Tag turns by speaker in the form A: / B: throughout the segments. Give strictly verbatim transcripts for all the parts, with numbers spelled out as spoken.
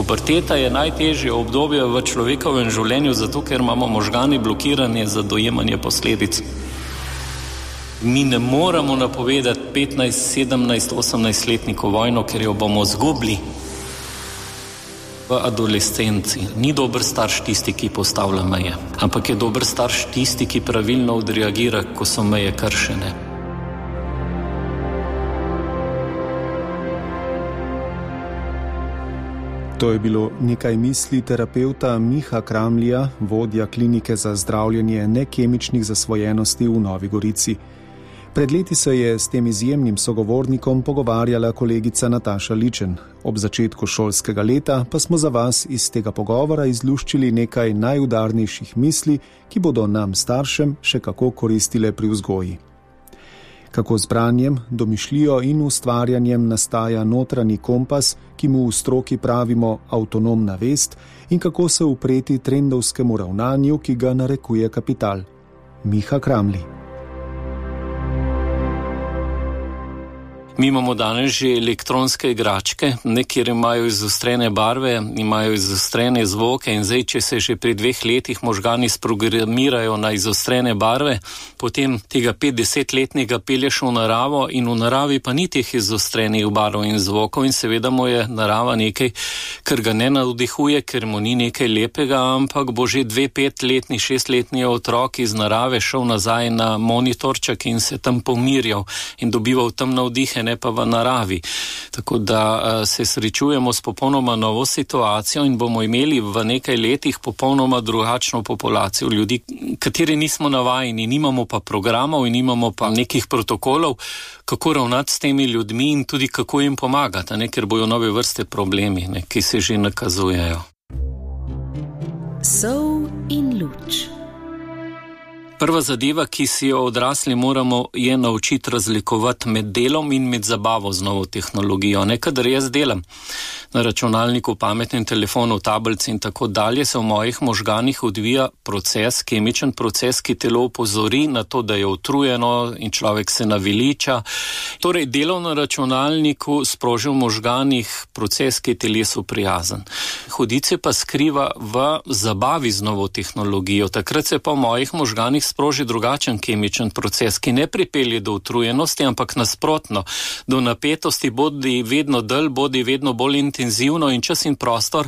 A: Puberteta je najtežje obdobje v človekovem življenju, zato ker imamo možgani blokiranje za dojemanje posledic. Mi ne moramo napovedati petnajst, sedemnajst, osemnajstletniku vojno, ker jo bomo zgubili. V adolescenci ni dober starš tisti, ki postavlja meje, ampak je dober starš tisti, ki pravilno odreagira, ko so meje kršene.
B: To je bilo nekaj misli terapeuta Miha Kramlija, vodja klinike za zdravljenje nekemičnih zasvojenosti v Novi Gorici. Pred leti se je s tem izjemnim sogovornikom pogovarjala kolegica Nataša Ličen. Ob začetku šolskega leta pa smo za vas iz tega pogovora izluščili nekaj najudarnejših misli, ki bodo nam staršem še kako koristile pri vzgoji. Kako z branjem, domišljijo in ustvarjanjem nastaja notranji kompas, ki mu v stroki pravimo avtonomna vest, in kako se upreti trendovskemu ravnanju, ki ga narekuje kapital. Miha Kramli.
A: Mi imamo danes že elektronske igračke, kjer imajo izostrene barve, imajo izostrene zvoke in zdaj, če se že pri dveh letih možgani sprogramirajo na izostrene barve, potem tega petdesetletnega pelješ v naravo in v naravi pa ni teh izostrenih barv in zvokov in seveda mu je narava nekaj, kar ga ne navdihuje, ker mu ni nekaj lepega, ampak bo že dve, petletni, šestletni otrok iz narave šel nazaj na monitorček in se tam pomirjal in dobival tam navdihe, ne pa v naravi. Tako da uh, se srečujemo s popolnoma novo situacijo in bomo imeli v nekaj letih popolnoma drugačno populacijo ljudi, kateri nismo navajeni, nimamo pa programov in nimamo pa nekih protokolov, kako ravnati s temi ljudmi in tudi kako jim pomagati, ne, ker bojo nove vrste problemi, ne, ki se že nakazujejo.
C: Sol in luč.
A: Prva zadeva, ki si jo odrasli moramo, je naučiti razlikovati med delom in med zabavo z novo tehnologijo. Ne, kadar jaz delam na računalniku, pametnem telefonu, tablici in tako dalje, se v mojih možganih odvija proces, kemičen proces, ki telo opozori na to, da je utrujeno in človek se naveliča. Torej, delo na računalniku sproži v možganih proces, ki je telesu prijazen. Hudič se pa skriva v zabavi z novo tehnologijo. Takrat se pa v mojih možganih sproži drugačen kemičen proces, ki ne pripelje do utrujenosti, ampak nasprotno, do napetosti, bodi vedno dalj, bodi vedno bolj intenzivno in čas in prostor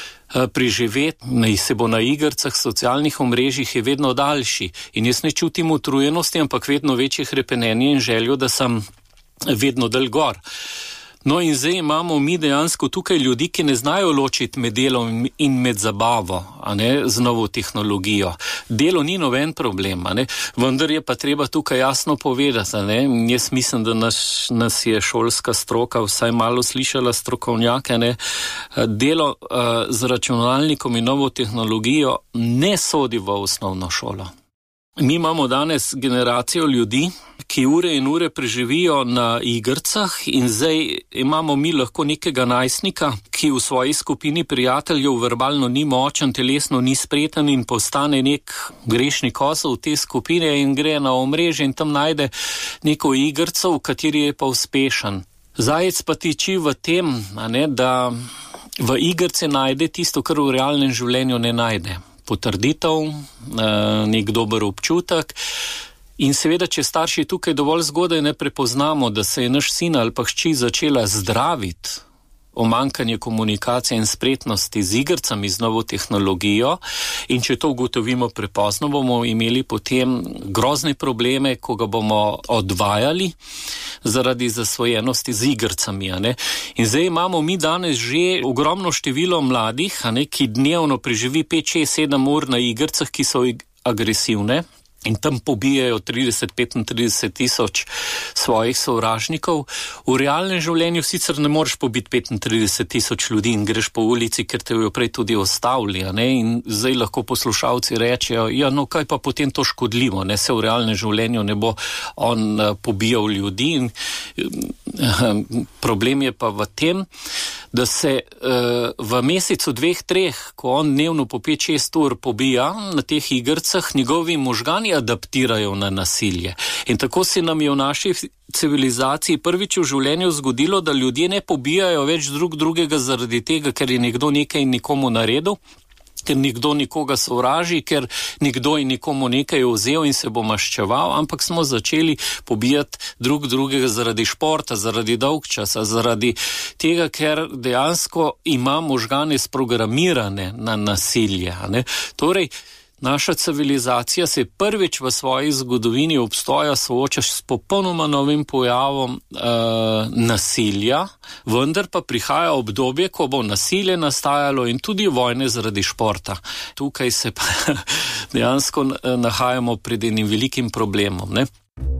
A: preživeti se bo na igrcah, socialnih omrežjih je vedno daljši. In jaz ne čutim utrujenosti, ampak vedno večje hrepenenje in željo, da sem vedno dalj gor. No in zdaj imamo mi dejansko tukaj ljudi, ki ne znajo ločiti med delom in med zabavo, a ne, z novo tehnologijo. Delo ni noben problem, a ne, vendar je pa treba tukaj jasno povedati, a ne. Jaz mislim, da nas, nas je šolska stroka vsaj malo slišala strokovnjake, ne. Delo uh, z računalnikom in novo tehnologijo ne sodi v osnovno šolo. Mi imamo danes generacijo ljudi, ki ure in ure preživijo na igrcah in zdaj imamo mi lahko nekega najstnika, ki v svoji skupini prijateljev verbalno ni močen, telesno ni spreten in postane nek grešni kozel te skupine in gre na omrežje in tam najde neko igrco, v kateri je pa uspešen. Zajec pa tiči v tem, a ne, da v igrce najde tisto, kar v realnem življenju ne najde. Potrditev, nek dober občutek. In seveda, če starši tukaj dovolj zgodaj ne prepoznamo, da se je naš sin ali pa hči začela zdraviti omankanje komunikacije in spretnosti z igrcami, z novo tehnologijo, in če to ugotovimo prepozno, bomo imeli potem grozne probleme, ko ga bomo odvajali zaradi zasvojenosti z igrcami. A ne? In zdaj imamo mi danes že ogromno število mladih, a ne, ki dnevno preživi pet, šest, sedem ur na igrcah, ki so agresivne, in tam pobijajo trideset, petintrideset tisoč svojih sovražnikov. V realnem življenju sicer ne moreš pobiti petintrideset tisoč ljudi in greš po ulici, ker te jo prej tudi ostavili, ne? In zdaj lahko poslušalci rečejo, ja, no kaj pa potem to škodljivo, ne? Se v realnem življenju ne bo on pobijal ljudi. In problem je pa v tem, da se uh, v mesecu dveh, treh, ko on dnevno po pet, šest ur pobija na teh igrcah, njegovi možgani adaptirajo na nasilje. In tako se nam je v naši civilizaciji prvič v življenju zgodilo, da ljudje ne pobijajo več drug drugega zaradi tega, ker je nekdo nekaj nikomu naredil, ker nekdo nikoga sovraži, ker nekdo je nikomu nekaj vzel in se bo maščeval, ampak smo začeli pobijati drug drugega zaradi športa, zaradi dolgčasa, zaradi tega, ker dejansko ima možgane sprogramirane na nasilje. Ne? Torej, naša civilizacija se prvič v svoji zgodovini obstoja sooča s popolnoma novim pojavom e, nasilja, vendar pa prihaja obdobje, ko bo nasilje nastajalo in tudi vojne zaradi športa. Tukaj se pa dejansko nahajamo pred enim velikim problemom, ne?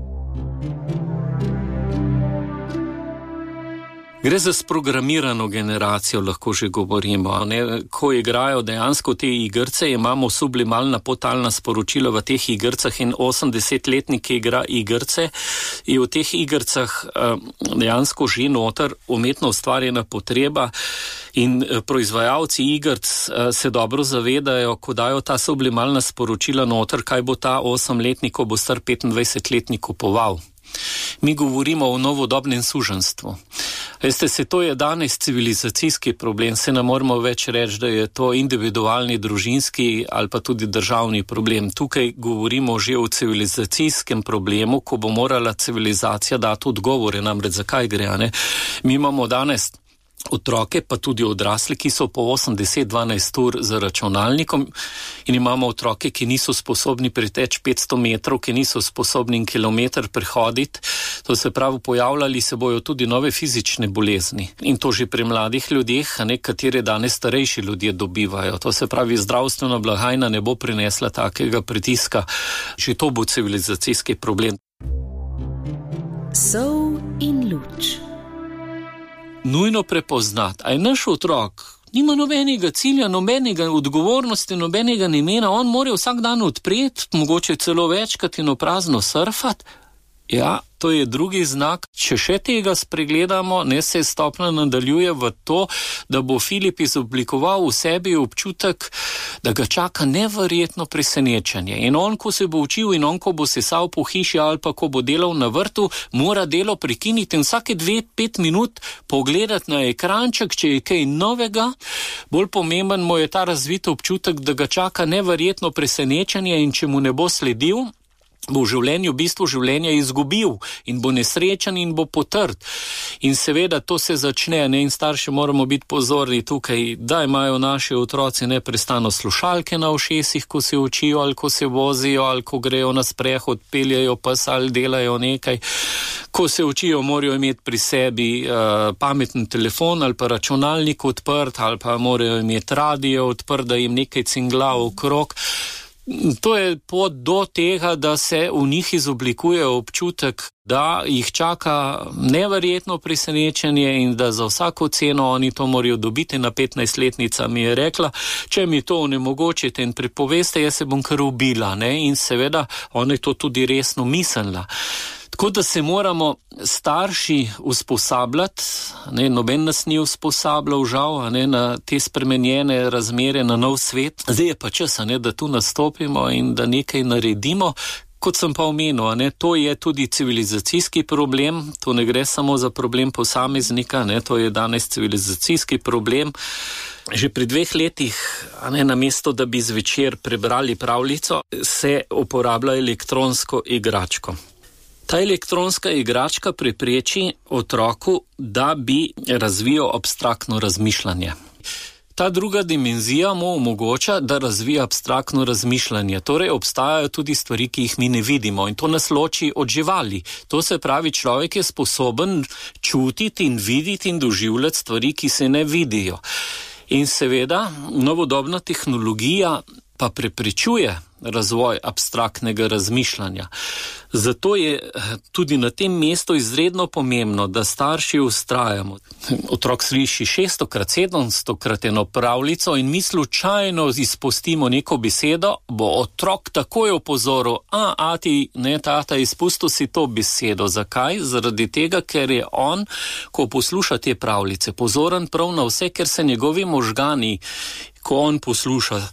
A: Gre za sprogramirano generacijo, lahko že govorimo. Ne? Ko igrajo dejansko te igrce, imamo sublimalna potalna sporočila v teh igrcah in osemdesetletnik, ki igra igrce, je v teh igrcah dejansko že noter umetno ustvarjena potreba in proizvajalci igrc se dobro zavedajo, ko dajo ta sublimalna sporočila noter, kaj bo ta osemletnik, ko bo star petindvajsetletnik kupoval. Mi govorimo o novodobnem suženstvu. Veste, se to je danes civilizacijski problem, se ne moramo več reči, da je to individualni, družinski ali pa tudi državni problem. Tukaj govorimo že o civilizacijskem problemu, ko bo morala civilizacija dati odgovore, namreč zakaj gre, ne? Mi imamo danes otroke, pa tudi odrasli, ki so po osem, deset, dvanajst ur za računalnikom in imamo otroke, ki niso sposobni preteči petsto metrov, ki niso sposobni kilometer prehoditi. To se pravi, pojavljali se bojo tudi nove fizične bolezni in to že pri mladih ljudeh, a ne, katere danes starejši ljudje dobivajo. To se pravi, zdravstvena blagajna ne bo prinesla takega pritiska. Že to bo civilizacijski problem.
C: Sol in luč.
A: Nujno prepoznati, a je naš otrok, nima nobenega cilja, nobenega odgovornosti, nobenega namena, on mora vsak dan odpreti, mogoče celo večkrat in v prazno surfati. Ja, to je drugi znak. Če še tega spregledamo, ne, se stopnja nadaljuje v to, da bo Filip izoblikoval v sebi občutek, da ga čaka neverjetno presenečenje. In on, ko se bo učil in on, ko bo sesal po hiši ali pa ko bo delal na vrtu, mora delo prekiniti in vsake dve, pet minut pogledati na ekranček, če je kaj novega. Bolj pomemben mu je ta razvit občutek, da ga čaka neverjetno presenečenje in če mu ne bo sledil, bo v življenju, v bistvu življenja izgubil in bo nesrečen in bo potrt. In seveda to se začne, ne, in starši moramo biti pozorni tukaj, da imajo naši otroci neprestano slušalke na ušesih, ko se učijo ali ko se vozijo ali ko grejo na sprehod, peljajo pes ali delajo nekaj. Ko se učijo, morajo imeti pri sebi uh, pameten telefon ali pa računalnik odprt ali pa morajo imeti radio odprt, da jim nekaj cingla okrog. To je pot do tega, da se v njih izoblikuje občutek, da jih čaka neverjetno presenečenje in da za vsako ceno oni to morajo dobiti. Na petnajstletnica mi je rekla, če mi to onemogočite in pripoveste, jaz se bom kar ubila, ne? In seveda ona je to tudi resno mislila. Tako da se moramo starši usposabljati, ne, noben nas ni usposabljal žal, ne, na te spremenjene razmere, na nov svet. Zdaj je pa čas, ne, da tu nastopimo in da nekaj naredimo. Kot sem pa omenil, ne, to je tudi civilizacijski problem, to ne gre samo za problem posameznika, ne, to je danes civilizacijski problem. Že pri dveh letih, a ne, namesto da bi zvečer prebrali pravljico, se uporablja elektronsko igračko. Ta elektronska igračka prepreči otroku, da bi razvijal abstraktno razmišljanje. Ta druga dimenzija mu omogoča, da razvija abstraktno razmišljanje. Torej obstajajo tudi stvari, ki jih mi ne vidimo in to nas loči od živali. To se pravi, človek je sposoben čutiti in videti in doživljati stvari, ki se ne vidijo. In seveda, novodobna tehnologija pa preprečuje razvoj abstraktnega razmišljanja. Zato je tudi na tem mestu izredno pomembno, da starši vztrajamo. Otrok sliši šeststokrat, sedemstokrat eno pravljico in mi slučajno izpustimo neko besedo, bo otrok takoj opozoril, a, ati, ne, tata, izpustil si to besedo. Zakaj? Zaradi tega, ker je on, ko posluša te pravljice, pozoren prav na vse, ker se njegovi možgani, ko on posluša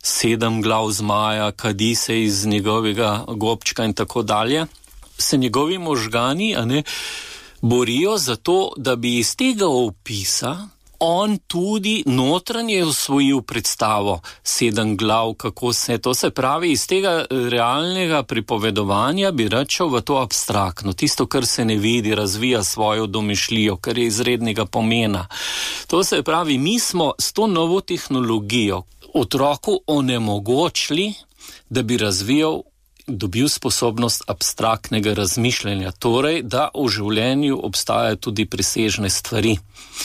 A: sedem glav zmaja, kadi se iz njegovega gobčka in tako dalje, se njegovi možgani, a ne, borijo za to, da bi iz tega opisa on tudi notranje osvojil predstavo sedem glav, kako se to se pravi, iz tega realnega pripovedovanja bi račel v to abstraktno, tisto, kar se ne vidi, razvija svojo domišljijo, kar je izrednega pomena. To se pravi, mi smo s to novo tehnologijo otroku onemogočili, da bi razvijal, dobil sposobnost abstraktnega razmišljanja, torej, da v življenju obstajajo tudi presežne stvari.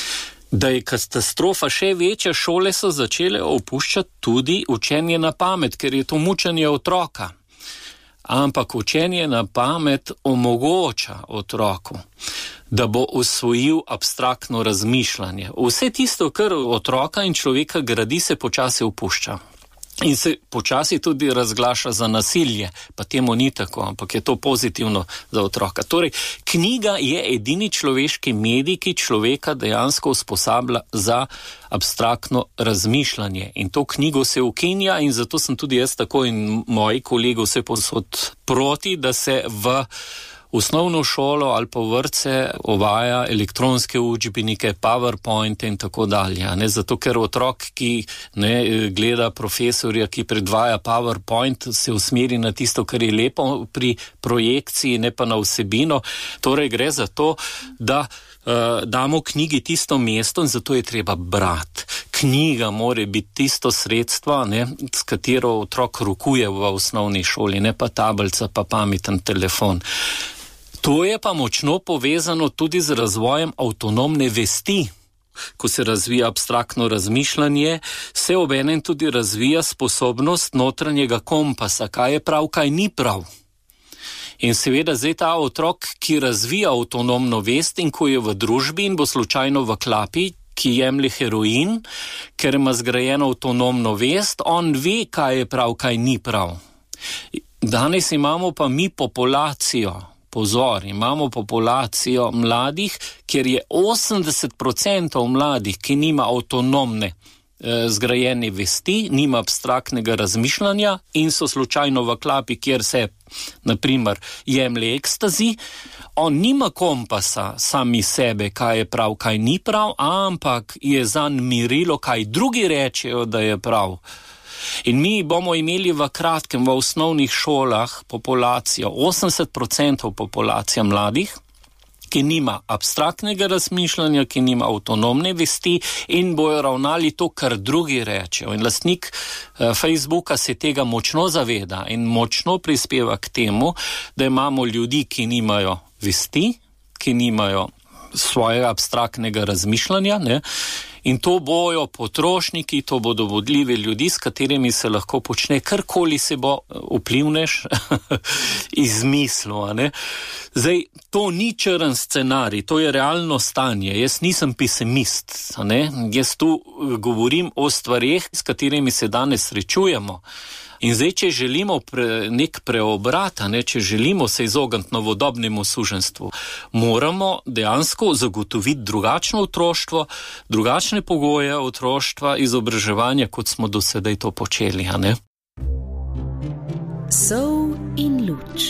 A: Da je katastrofa še večja, šole so začele opuščati tudi učenje na pamet, ker je to mučenje otroka. Ampak učenje na pamet omogoča otroku, da bo usvojil abstraktno razmišljanje. Vse tisto, kar otroka in človeka gradi, se počasi opušča. In se počasi tudi razglaša za nasilje, pa temu ni tako, ampak je to pozitivno za otroka. Torej, knjiga je edini človeški medij, ki človeka dejansko usposablja za abstraktno razmišljanje. In to knjigo se ukinja in zato sem tudi jaz tako in moji kolegi vse posod proti, da se v osnovno šolo ali pa vrtce uvaja elektronske učbenike, PowerPoint in tako dalje. Ne? Zato, ker otrok, ki ne, gleda profesorja, ki predvaja PowerPoint, se usmeri na tisto, kar je lepo pri projekciji, ne pa na vsebino. Torej gre za to, da uh, damo knjigi tisto mesto in zato je treba brati. Knjiga more biti tisto sredstvo, ne, s katero otrok rokuje v osnovni šoli, ne pa tablica, pa pameten telefon. To je pa močno povezano tudi z razvojem avtonomne vesti. Ko se razvija abstraktno razmišljanje, se obenem tudi razvija sposobnost notranjega kompasa, kaj je prav, kaj ni prav. In seveda zdaj ta otrok, ki razvija avtonomno vest in ko je v družbi in bo slučajno v klapi, ki jemlje heroin, ker ima zgrajeno avtonomno vest, on ve, kaj je prav, kaj ni prav. Danes imamo pa mi populacijo, pozor, imamo populacijo mladih, kjer je osemdeset procentov mladih, ki nima avtonomne eh, zgrajene vesti, nima abstraktnega razmišljanja in so slučajno v klapi, kjer se, naprimer, jemlje ekstazi. On nima kompasa sami sebe, kaj je prav, kaj ni prav, ampak je zanj mirilo, kaj drugi rečejo, da je prav. In mi bomo imeli v kratkem v osnovnih šolah populacijo, osemdeset procentov populacija mladih, ki nima abstraktnega razmišljanja, ki nima avtonomne vesti in bojo ravnali to, kar drugi rečejo. In lastnik eh, Facebooka se tega močno zaveda in močno prispeva k temu, da imamo ljudi, ki nimajo vesti, ki nimajo svojega abstraktnega razmišljanja, ne? In to bojo potrošniki, to bodo vodljivi ljudi, s katerimi se lahko počne karkoli se bo vplivnež izmislil. Ne? Zdaj, to ni črn scenarij, to je realno stanje. Jaz nisem pesimist. Ne? Jaz tu govorim o stvarih, s katerimi se danes srečujemo. In zdaj, če želimo pre, nek preobrat, ne, če želimo se izogniti novodobnemu suženstvu, moramo dejansko zagotoviti drugačno otroštvo, drugačne pogoje otroštva, izobraževanja, kot smo do sedaj to počeli. A ne?
C: Sol in luč.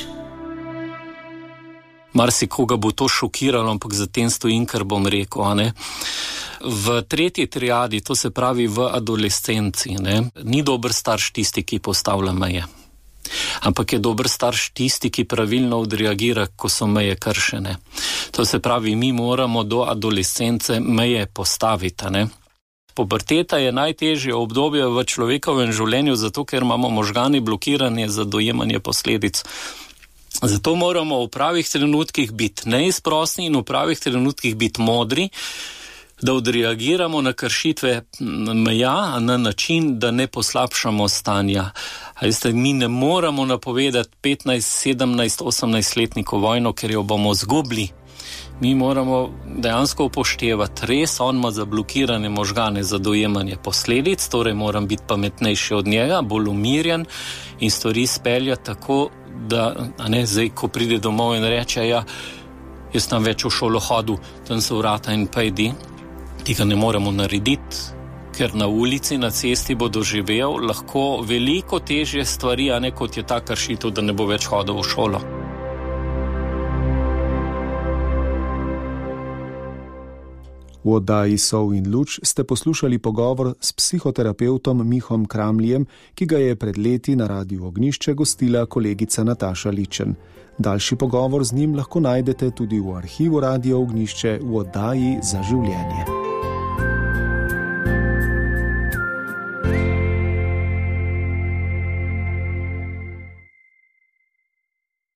A: Marsikoga bo to šokiralo, ampak za tem stojim, kar bom rekel, a ne? V tretji triadi, to se pravi v adolescenci, ne, ni dober starš tisti, ki postavlja meje. Ampak je dober starš tisti, ki pravilno odreagira, ko so meje kršene. To se pravi, mi moramo do adolescence meje postaviti, ne. Puberteta je najtežje obdobje v človekovem življenju, zato ker imamo možgani blokiranje za dojemanje posledic. Zato moramo v pravih trenutkih biti neizprosni in v pravih trenutkih biti modri, da odreagiramo na kršitve meja na način, da ne poslabšamo stanja. Veste, mi ne moramo napovedati petnajst, sedemnajst, osemnajstletnikov vojno, ker jo bomo zgubili. Mi moramo dejansko upoštevati, res on ima zablokirane možgane za dojemanje posledic, torej moram biti pametnejši od njega, bolj umirjen in stvari speljati tako, da a ne, zdaj, ko pride domov in reče, ja, jaz sem več v šolo hodil, tam so vrata in pejdi, tega ne moremo narediti, ker na ulici, na cesti bo doživel lahko veliko težje stvari, a ne kot je ta kršitev, da ne bo več hodil v šolo.
B: V oddaji Sol in luč ste poslušali pogovor s psihoterapevtom Mihom Kramlijem, ki ga je pred leti na Radiu Ognjišče gostila kolegica Nataša Ličen. Daljši pogovor z njim lahko najdete tudi v arhivu Radia Ognjišče v oddaji Za življenje.